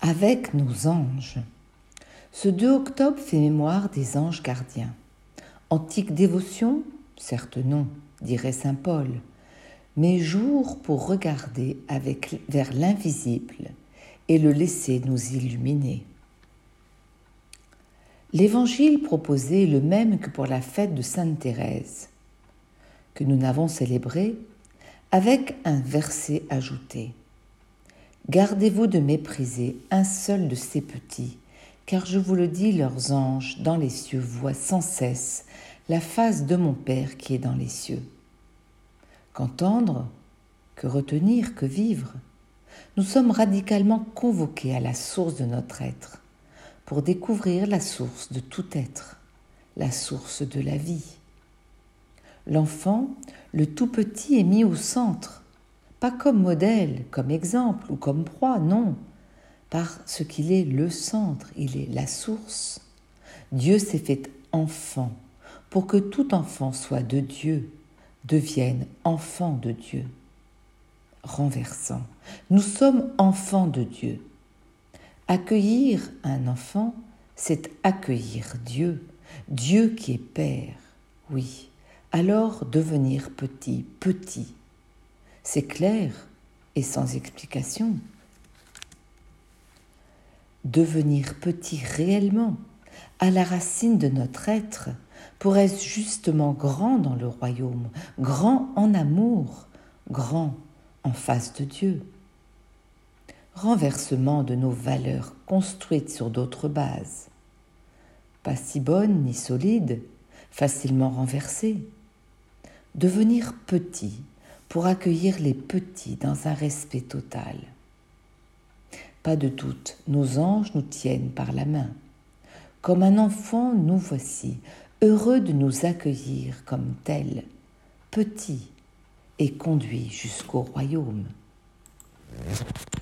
avec nos anges. Ce 2 octobre fait mémoire des anges gardiens. Antique dévotion? Certes non, dirait saint Paul, mais jour pour regarder vers l'invisible et le laisser nous illuminer. L'évangile proposé est le même que pour la fête de Sainte Thérèse, que nous n'avons célébrée, avec un verset ajouté. Gardez-vous de mépriser un seul de ces petits, car je vous le dis, leurs anges dans les cieux voient sans cesse la face de mon Père qui est dans les cieux. Qu'entendre, que retenir, que vivre? Nous sommes radicalement convoqués à la source de notre être, pour découvrir la source de tout être, la source de la vie. L'enfant, le tout petit, est mis au centre, pas comme modèle, comme exemple ou comme proie, non, parce qu'il est le centre, il est la source. Dieu s'est fait enfant pour que tout enfant soit de Dieu, devienne enfant de Dieu. Renversant, nous sommes enfants de Dieu. Accueillir un enfant, c'est accueillir Dieu, Dieu qui est Père, oui. Alors devenir petit, petit. C'est clair et sans explication. Devenir petit réellement, à la racine de notre être, pour être justement grand dans le royaume, grand en amour, grand en face de Dieu. Renversement de nos valeurs construites sur d'autres bases. Pas si bonnes ni solides, facilement renversées. Devenir petit pour accueillir les petits dans un respect total. Pas de doute, nos anges nous tiennent par la main. Comme un enfant, nous voici, heureux de nous accueillir comme tels, petits et conduits jusqu'au royaume.